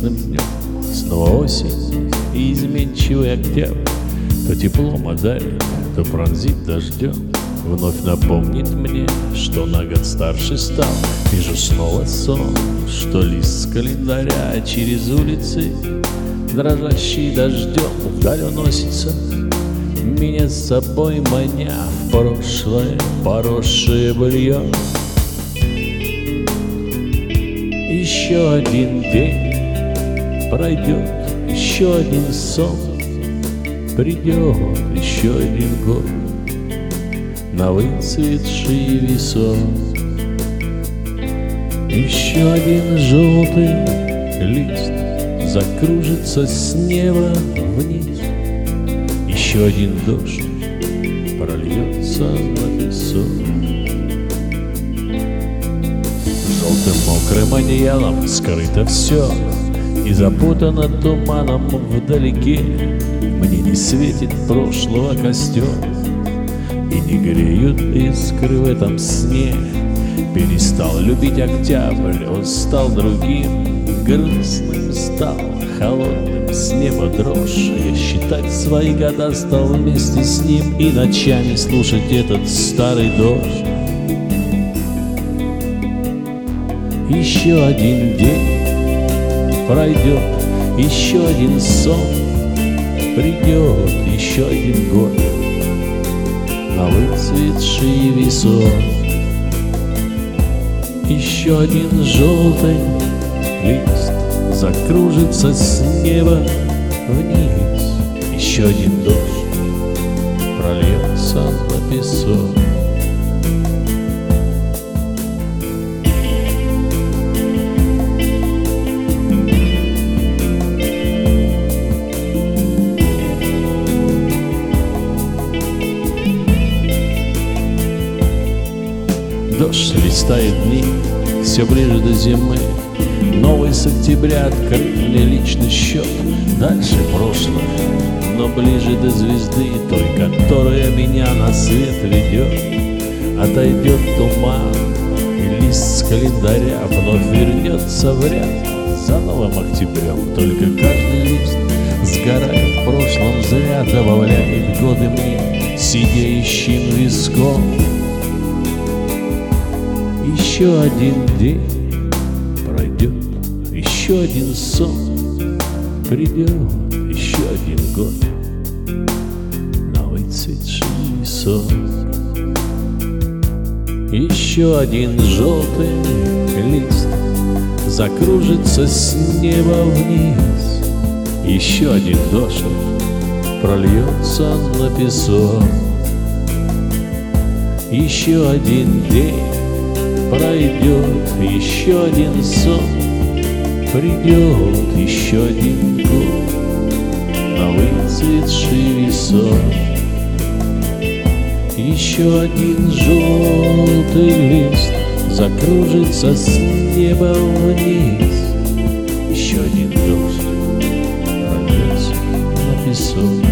ясным днем. Снова осень и изменчивый октябрь то теплом одарит, то пронзит дождем. Вновь напомнит мне, что на год старше стал. Вижу снова сон, что лист с календаря через улицы, дрожащий дождем, вдаль уносится, меня с собой маня в прошлое, поросшее быльем. Еще один день пройдет, еще один сон придет, еще один год на выцветший висок. Еще один желтый лист закружится с неба вниз, еще один дождь прольется на песок. Желтым мокрым одеялом скрыто все и запутано туманом вдалеке. Мне не светит прошлого костер и не греют искры в этом сне. Перестал любить октябрь, он стал другим, грустным стал, холодным с неба дрожь. Я считать свои года стал вместе с ним и ночами слушать этот старый дождь. Еще один день пройдет, еще один сон придет, еще один год на выцветший висок. Еще один желтый лист закружится с неба вниз, еще один дождь прольется на песок. Дождь листает дни, все ближе до зимы. Новый с октября открыт мне личный счет. Дальше прошлое, но ближе до звезды, той, которая меня на свет ведет. Отойдет туман, и лист с календаря вновь вернется в ряд за новым октябрем. Только каждый лист сгорает в прошлом зря, добавляет годы мне сидеющим виском. Еще один день пройдет, еще один сон придет, еще один год на выцветший висок. Еще один желтый лист закружится с неба вниз, еще один дождь прольется на песок. Еще один день пройдет, еще один сон придет, еще один год на выцветший висок. Еще один желтый лист закружится с неба вниз, еще один дождь прольется на песок.